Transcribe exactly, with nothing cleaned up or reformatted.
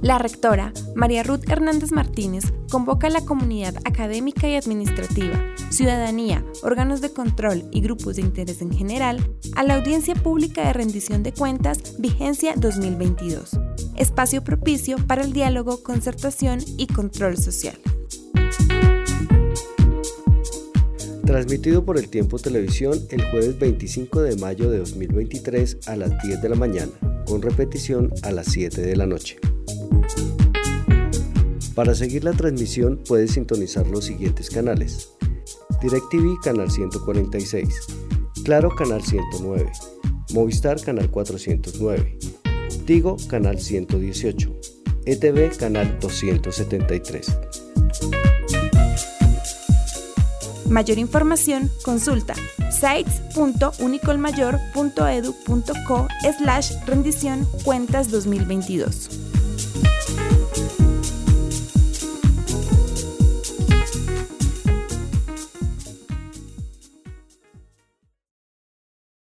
La rectora, María Ruth Hernández Martínez, convoca a la comunidad académica y administrativa, ciudadanía, órganos de control y grupos de interés en general a la audiencia pública de rendición de cuentas Vigencia dos mil veintidós, espacio propicio para el diálogo, concertación y control social. Transmitido por El Tiempo Televisión el jueves veinticinco de mayo de dos mil veintitrés a las diez de la mañana, con repetición a las siete de la noche. Para seguir la transmisión puedes sintonizar los siguientes canales: DirecTV canal ciento cuarenta y seis, Claro canal ciento nueve, Movistar canal cuatrocientos nueve, Tigo canal ciento dieciocho, E T V canal doscientos setenta y tres. Mayor información, consulta sites punto unicolmayor punto edu punto co slash rendición cuentas dos mil veintidós.